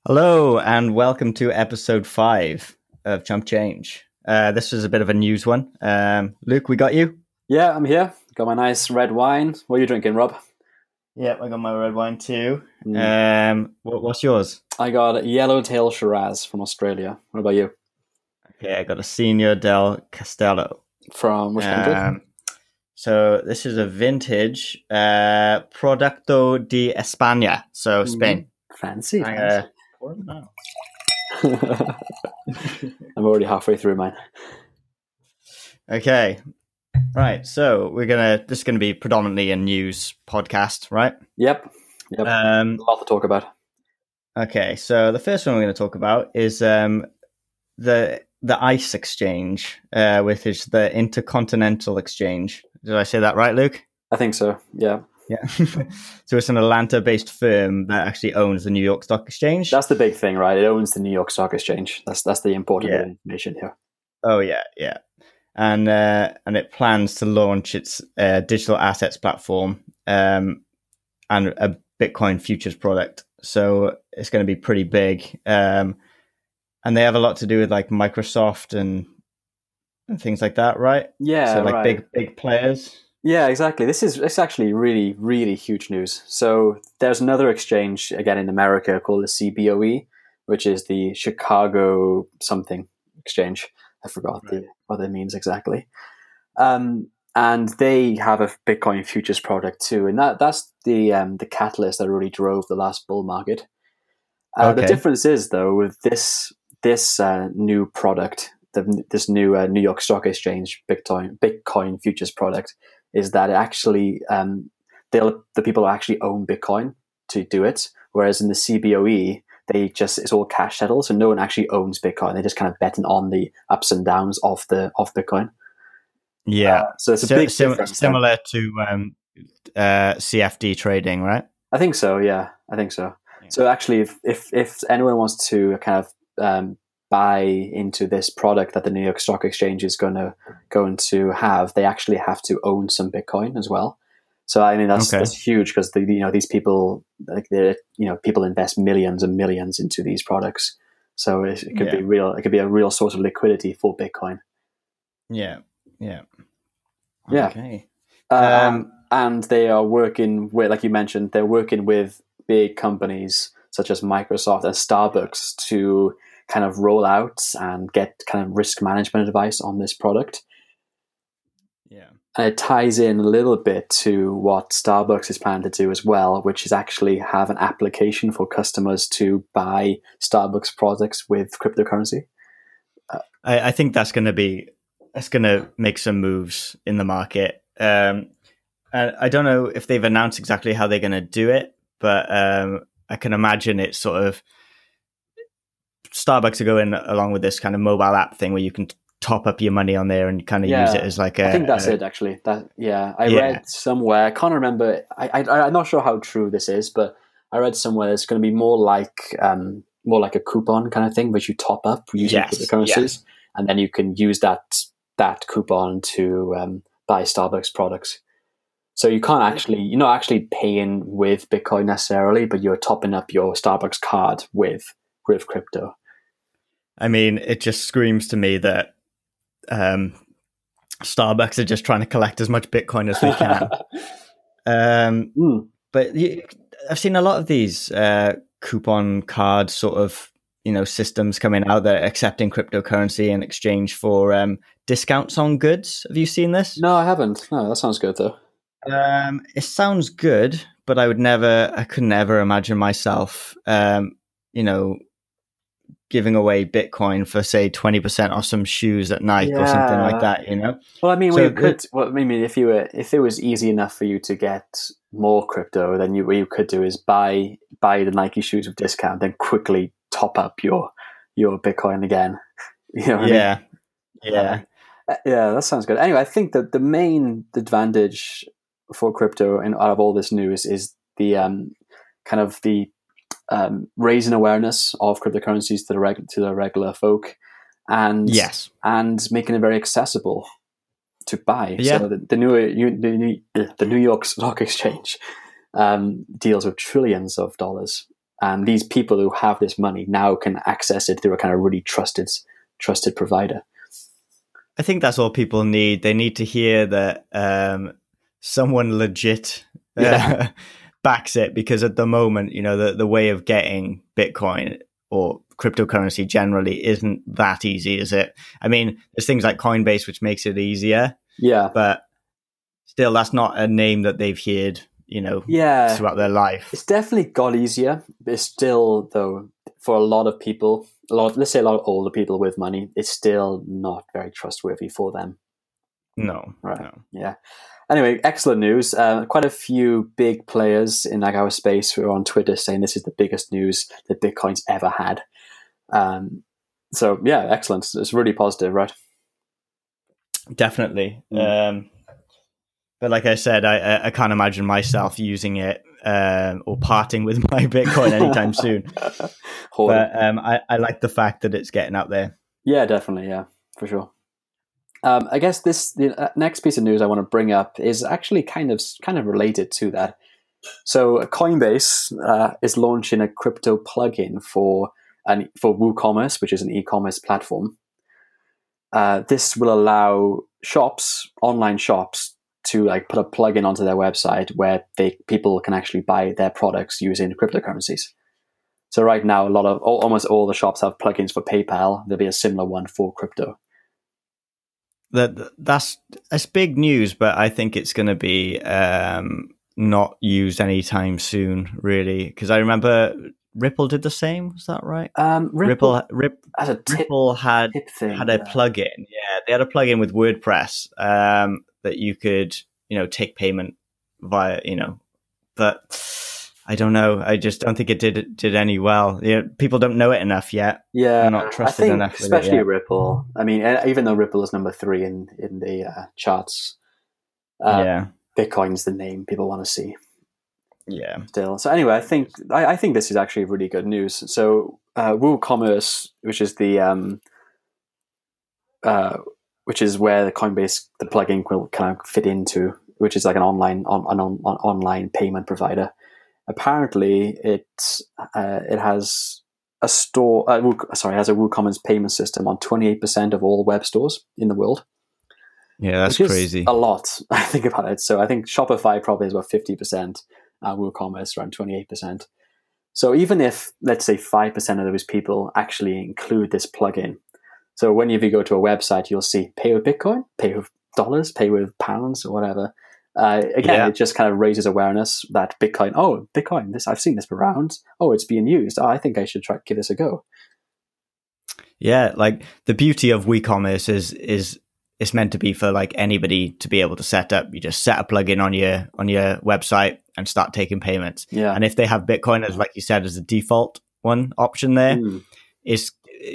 Hello and welcome to episode 5 of Chump Change. This was a bit of a news one. Luke, we got you? Yeah, I'm here. Got my nice red wine. What are you drinking, Rob? Yep, I got my red wine too. What's yours? I got a Yellowtail Shiraz from Australia. What about you? Okay, I got a Senior del Castello. From which country? So this is a vintage Producto de España, so Spain. Fancy. Pour them now. I'm already halfway through mine. Okay. Right, so this is gonna be predominantly a news podcast, right? Yep. A lot to talk about. Okay, so the first one we're going to talk about is the ICE exchange, which is the Intercontinental Exchange. Did I say that right, Luke? I think so. Yeah. So it's an Atlanta-based firm that actually owns the New York Stock Exchange. That's the big thing, right? It owns the New York Stock Exchange. That's the important bit of information here. Oh yeah. And it plans to launch its digital assets platform and a Bitcoin futures product. So it's going to be pretty big. And they have a lot to do with like Microsoft and things like that, right? Yeah, so like right. big players. Yeah, exactly. It's actually really, really huge news. So there's another exchange again in America called the CBOE, which is the Chicago something exchange. I forgot what it means exactly. And they have a Bitcoin futures product too, and that's the catalyst that really drove the last bull market. The difference is though with this new product, this new New York Stock Exchange Bitcoin futures product, is that it actually the people actually own Bitcoin to do it, whereas in the CBOE it's all cash settled, so no one actually owns Bitcoin. They're just kind of betting on the ups and downs of Bitcoin. Yeah, so it's a big difference. Similar to CFD trading, right? I think so. Yeah, I think so. Yeah. So actually, if anyone wants to kind of buy into this product that the New York Stock Exchange is going to have, they actually have to own some Bitcoin as well. So I mean that's huge because these people people invest millions and millions into these products. So it could be real. It could be a real source of liquidity for Bitcoin. Yeah. Okay. And they are working with, like you mentioned, they're working with big companies such as Microsoft and Starbucks to kind of roll out and get kind of risk management advice on this product. Yeah. And it ties in a little bit to what Starbucks is planning to do as well, which is actually have an application for customers to buy Starbucks products with cryptocurrency. I think that's going to make some moves in the market. I don't know if they've announced exactly how they're going to do it, but I can imagine it's sort of Starbucks are going along with this kind of mobile app thing where you can top up your money on there and kind of use it as like I think that's it actually. Read somewhere, I can't remember. I'm not sure how true this is, but I read somewhere it's going to be more like a coupon kind of thing, which you top up using cryptocurrencies, and then you can use that coupon to buy Starbucks products. So you're not actually paying with Bitcoin necessarily, but you're topping up your Starbucks card with crypto. I mean, it just screams to me that Starbucks are just trying to collect as much Bitcoin as they can. But I've seen a lot of these coupon card sort of systems coming out that are accepting cryptocurrency in exchange for discounts on goods. Have you seen this? No, I haven't. No, that sounds good though. It sounds good, but I could never imagine myself, giving away Bitcoin for say 20% off some shoes at Nike or something like that. Well, I mean, if it was easy enough for you to get more crypto, then what you could do is buy the Nike shoes with discount, then quickly top up your Bitcoin again. Yeah, that sounds good. Anyway, I think that the main advantage for crypto and out of all this news is the kind of the raising awareness of cryptocurrencies to the regular folk, and making it very accessible to buy. Yeah. So the New York Stock Exchange deals with trillions of dollars and these people who have this money now can access it through a kind of really trusted provider. I think that's all people need. They need to hear that someone legit backs it, because at the moment, the way of getting Bitcoin or cryptocurrency generally isn't that easy, is it? I mean, there's things like Coinbase, which makes it easier. Yeah. But still, that's not a name that they've heard, throughout their life. It's definitely got easier. But it's still, though, for a lot of people, let's say a lot of older people with money, it's still not very trustworthy for them. No. Right. No. Yeah. Anyway, excellent news. Quite a few big players in like our space were on Twitter saying this is the biggest news that Bitcoin's ever had. So yeah, excellent. It's really positive, right? Definitely. But like I said, I can't imagine myself using it or parting with my Bitcoin anytime soon. But I like the fact that it's getting out there. Yeah, definitely. Yeah, for sure. I guess the next piece of news I want to bring up is actually kind of related to that. So Coinbase is launching a crypto plugin for WooCommerce, which is an e-commerce platform. This will allow online shops, to like put a plugin onto their website where people can actually buy their products using cryptocurrencies. So right now, almost all the shops have plugins for PayPal. There'll be a similar one for crypto. That's big news, but I think it's going to be not used anytime soon, really. Because I remember Ripple did the same. Was that right? Ripple had a plugin. Yeah, they had a plugin with WordPress that you could, take payment via, but I don't know. I just don't think it did any well. People don't know it enough yet. Yeah, they're not trusted enough. Especially Ripple. I mean, even though Ripple is number 3 in the charts, Bitcoin's the name people want to see. Yeah. Still. So anyway, I think this is actually really good news. So WooCommerce, which is which is where the Coinbase plugin will kind of fit into, which is like an online payment provider. Apparently, it has a store. Has a WooCommerce payment system on 28% of all web stores in the world. Yeah, that's crazy. A lot. I think about it. So I think Shopify probably is about 50%. WooCommerce around 28%. So even if, let's say, 5% of those people actually include this plugin, so whenever you go to a website, you'll see pay with Bitcoin, pay with dollars, pay with pounds, or whatever. It just kind of raises awareness that Bitcoin, I've seen this around. Oh, it's being used. Oh, I think I should give this a go. Yeah, like the beauty of WooCommerce is it's meant to be for like anybody to be able to set up. You just set a plugin on your website and start taking payments. Yeah. And if they have Bitcoin as, like you said, as the default one option there, it's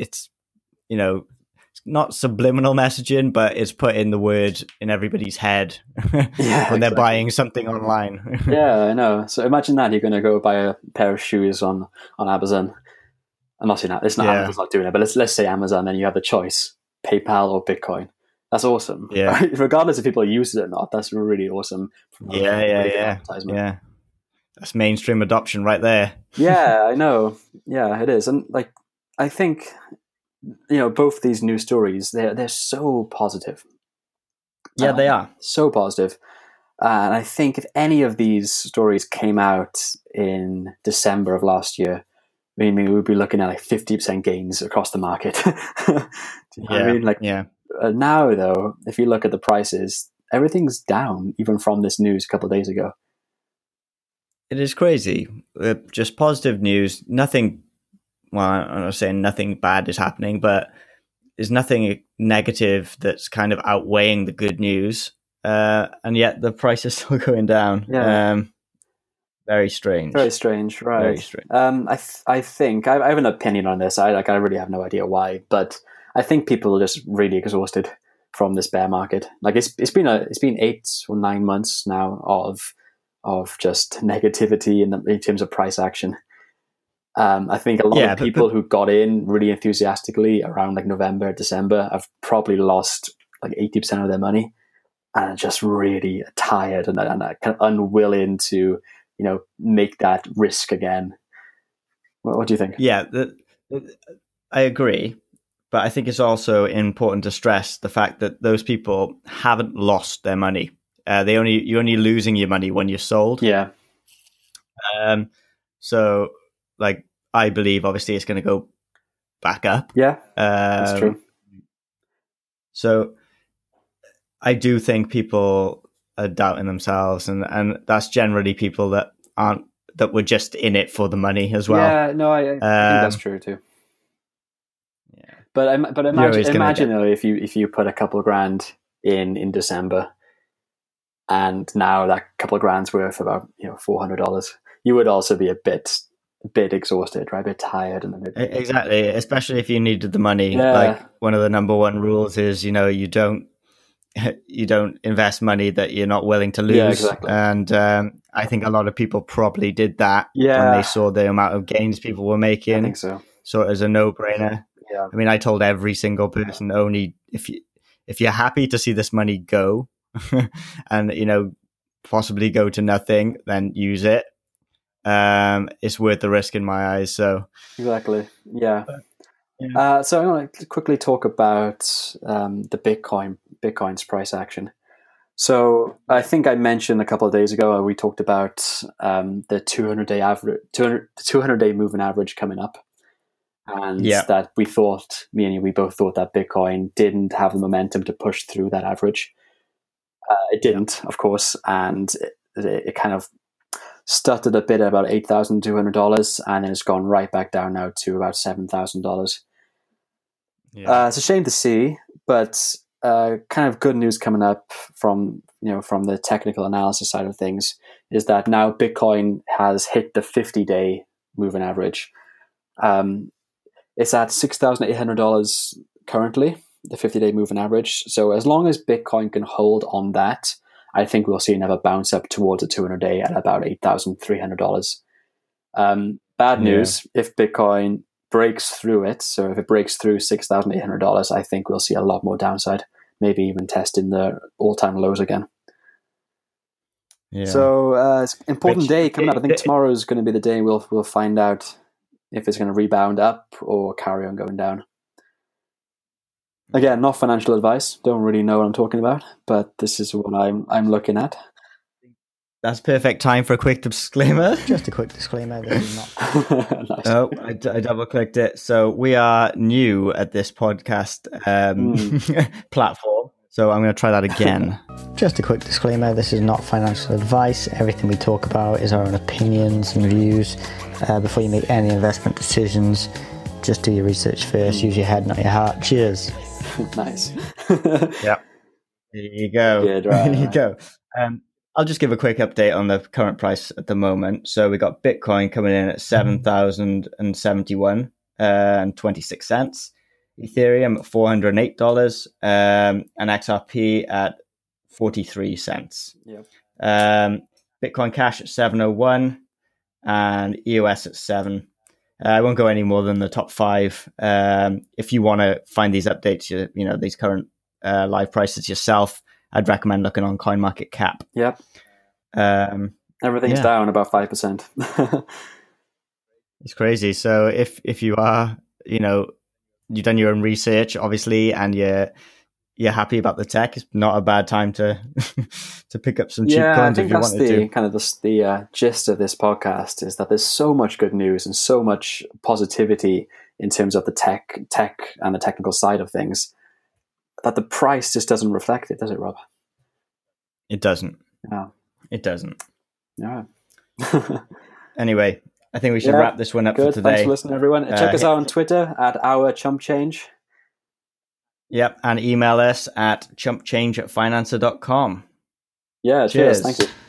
not subliminal messaging, but it's putting the word in everybody's head when they're buying something online. Yeah, I know. So imagine that you're going to go buy a pair of shoes on Amazon. I'm not saying that. It's not Amazon's not doing it, but let's say Amazon, then you have the choice, PayPal or Bitcoin. That's awesome. Yeah. Right? Regardless if people use it or not, that's really awesome. Yeah. That's mainstream adoption right there. Yeah, I know. Yeah, it is. And like, I think, both these news stories, they're so positive. Yeah, they are. So positive. And I think if any of these stories came out in December of last year, I mean, we'd be looking at like 50% gains across the market. Now, though, if you look at the prices, everything's down, even from this news a couple of days ago. It is crazy. Just positive news. Nothing. Well, I'm not saying nothing bad is happening, but there's nothing negative that's kind of outweighing the good news, and yet the price is still going down. Yeah. Very strange. Very strange, right? Very strange. I think I have an opinion on this. I really have no idea why, but I think people are just really exhausted from this bear market. Like it's been 8 or 9 months now of just negativity in terms of price action. I think a lot of people who got in really enthusiastically around like November, December have probably lost like 80% of their money and are just really tired and kind of unwilling to, make that risk again. What do you think? Yeah, I agree. But I think it's also important to stress the fact that those people haven't lost their money. You're only losing your money when you're sold. Yeah. So, like, I believe obviously it's going to go back up. Yeah, that's true. So, I do think people are doubting themselves, and that's generally people that were just in it for the money as well. Yeah, no, I think that's true too. Yeah, but imagine though, if you put a couple of grand in December, and now that couple of grand's worth about $400, you would also be a bit exhausted, right? A bit tired, and exactly, especially if you needed the money. Yeah. Like, one of the number one rules is you don't invest money that you're not willing to lose. Yeah, exactly. And I think a lot of people probably did that when they saw the amount of gains people were making. I think so. So it was a no-brainer. Yeah. I mean, I told every single person, only if you're happy to see this money go and possibly go to nothing, then use it. It's worth the risk in my eyes. So exactly, yeah. So I want to quickly talk about the Bitcoin's price action. So I think I mentioned a couple of days ago, we talked about the 200-day average, 200-day moving average coming up, and that we both thought that Bitcoin didn't have the momentum to push through that average. It didn't, of course, and it kind of stuttered a bit at about $8,200, and then it's gone right back down now to about $7,000. It's a shame to see, but kind of good news coming up from the technical analysis side of things is that now Bitcoin has hit the 50-day moving average. It's at $6,800 currently, the 50-day moving average. So as long as Bitcoin can hold on that, I think we'll see another bounce up towards a 200-day at about $8,300. Bad news, if Bitcoin breaks through it, so if it breaks through $6,800, I think we'll see a lot more downside, maybe even testing the all-time lows again. Yeah. So it's an important day coming up. I think tomorrow is going to be the day we'll find out if it's going to rebound up or carry on going down. Again, not financial advice. Don't really know what I'm talking about, but this is what I'm looking at. That's perfect time for a quick disclaimer. Just a quick disclaimer. This is not. Nice. Oh, I double clicked it. So we are new at this podcast platform. So I'm going to try that again. Just a quick disclaimer. This is not financial advice. Everything we talk about is our own opinions and views. Before you make any investment decisions, just do your research first. Use your head, not your heart. Cheers. Nice. Yeah. There you go. Good, right, there you go. I'll just give a quick update on the current price at the moment. So we got Bitcoin coming in at 7,071 and 26 cents. Ethereum at $408, and XRP at 43 cents. Yep. Bitcoin Cash at 701 and EOS at 7. I won't go any more than the top 5. If you want to find these updates, these current live prices yourself, I'd recommend looking on CoinMarketCap. Yep. Everything's down about 5%. It's crazy. So if you are, you've done your own research, obviously, and you're happy about the tech, it's not a bad time to pick up some cheap coins if you wanted to. I think kind of the gist of this podcast is that there's so much good news and so much positivity in terms of the tech and the technical side of things that the price just doesn't reflect it, does it, Rob? It doesn't. No. It doesn't. Yeah. Anyway, I think we should wrap this one up for today. Thanks for listening, everyone. Check us out on Twitter at @OurChumpChange. Yep, and email us at chumpchange@financer.com. Yeah, cheers. Thank you.